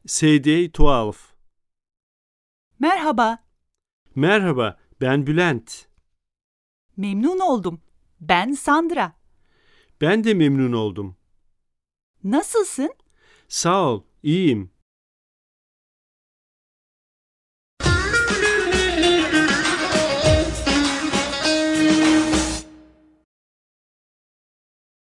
CD12. Merhaba, Merhaba, ben Bülent. memnun oldum. Ben Sandra. Ben de memnun oldum. Nasılsın? Sağ ol, iyiyim.